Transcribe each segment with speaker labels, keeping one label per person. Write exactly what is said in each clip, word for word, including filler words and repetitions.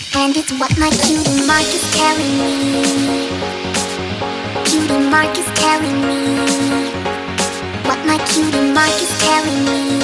Speaker 1: And it's what my cutie mark is telling me. Cutie mark is telling me. What my cutie mark is telling me.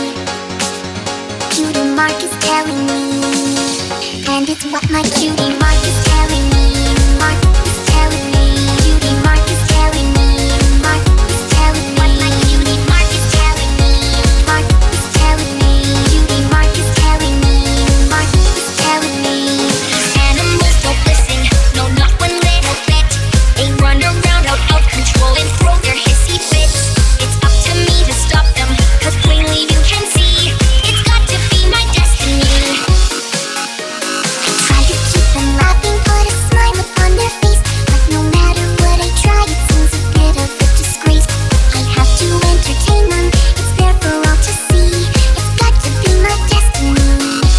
Speaker 1: Cutie mark is telling me. And it's what my cutie mark is telling me. Mark is telling me. Cutie mark is telling me. Mark is telling me. What my cutie mark is telling me. Mark is telling me. Cutie mark is telling me. Mark is telling me.
Speaker 2: Animals don't listen, no, not one little bit. They run around out of control and throw their hissy fits. It's up to me to stop them, cause plainly you can see it's got to be my destiny.
Speaker 1: Try to keep them laughing, put a smile upon their face. But no matter what I try, it seems a bit of a disgrace. I have to entertain them, it's there for all to see. It's got to be my destiny.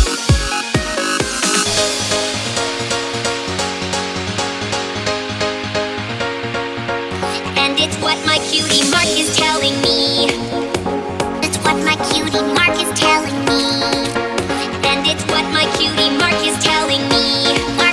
Speaker 2: And it's what my cutie mark is telling me.
Speaker 1: It's what my cutie mark is telling me.
Speaker 2: And it's what my cutie mark is telling me.